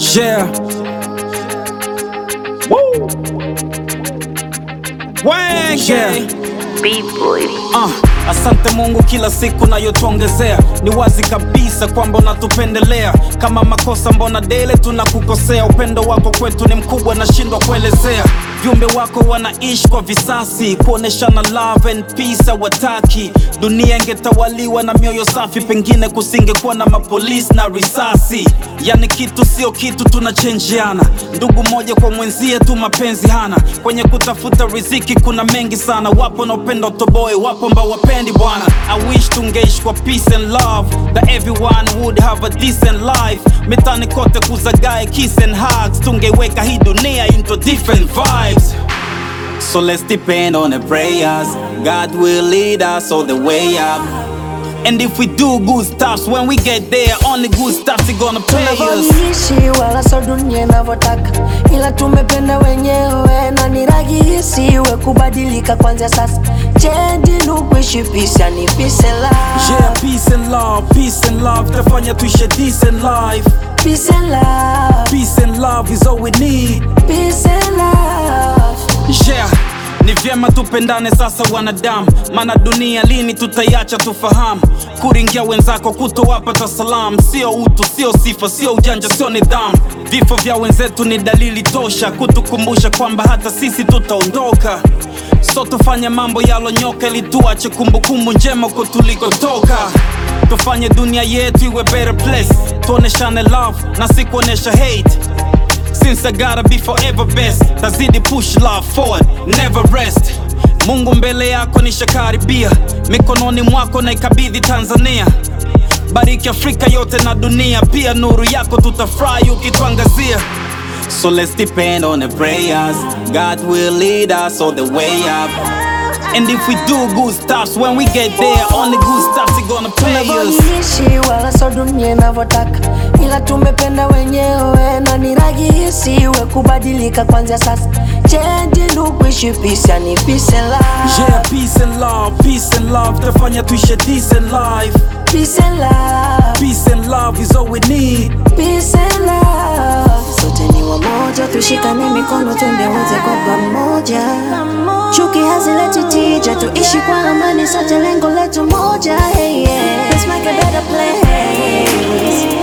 Yeah. Woo. Wenge. B-boy. Asante Mungu kila siku nayotuongezea. Ni wazi kabisa kwamba unatupendelea. Kama makosa mbona dele tunakukosea. Upendo wako kwetu ni mkubwa nashindwa kuelezea. Viumbe wako wanaishi kwa visasi, kuoneshana love and peace hawataki. Dunia ingetawaliwa na mioyo safi, pengine kusingekuwa na mapolisi na risasi. Yani kitu sio kitu, tunachenjiana. Ndugu moja kwa mwenzie tu mapenzi hana. Kwenye kutafuta riziki kuna mengi sana. Wapo na upendo utoboe, wapo ambao wapendi bwana. I wish tungeishi kwa peace and love, that everyone would have a decent life. Mitani kote kuzagae kiss and hugs, tungeweka hii dunia into different vibes. So let's depend on the prayers, God will lead us all the way up. And if we do good stuff, when we get there, only good stuff is gonna pay us. Tunavyoishi wala so dunia inavyotaka, ila tumependa wenyewe na ni rahisi we kubadilika kwanza sasa. Change ni kuishi peace and peace and love. Yeah, peace and love, peace and love. Tafanya tuishi decent life. Peace and love, Peace and love is all we need. peace and love. Yeah, ni vyema tupendane sasa wanadamu. Maana dunia lini tutaiacha tufahamu. Kuringia wenzako kutowapa tasalamu. Sio utu, sio sifa, sio ujanja, sio nidhamu. Vifo vya wenzetu ni dalili tosha kutukumbusha kwamba hata sisi tutaondoka. So tufanye mambo yalonyoka ili tuache kumbukumbu njema huko tulikotoka. Tufanye dunia yetu iwe better place. Tuoneshane love na si kuonesha hate. Since I gotta be forever best, tazidi push love forward, never rest. Mungu mbele yako nishakaribia, mikononi mwako na ikabidhi Tanzania. Bariki Afrika yote na dunia, pia nuru yako tutafurahi ukituangazia. So let's depend on the prayers, God will lead us all the way up. And if we do good stuff, when we get there, only good stuff is gonna pay us. Tunavyoishi wala so dunia inavyotaka, ila tumependa wenyewe na ni rahisi we kubadilika kwanza sasa. Change ni kuishi peace and peace and love. Yeah, peace and love, peace and love. Tafanya tuishi decent life. Peace and love, Peace and love is all we need. peace and love. Sote ni wamoja, tushikane mikono twende wote kwa pamoja. Chuki hazileti tija, tuishi kwa amani, sote lengo letu moja. Hey, yeah. Let's make a better place.